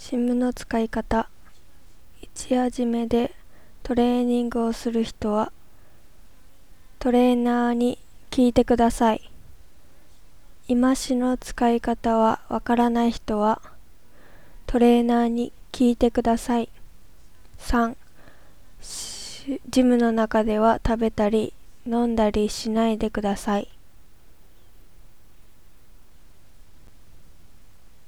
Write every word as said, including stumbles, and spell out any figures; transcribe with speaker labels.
Speaker 1: シムの使い方。いち始めでトレーニングをする人はトレーナーに聞いてください。今しの使い方はわからない人はトレーナーに聞いてください。さんジムの中では食べたり飲んだりしないでください。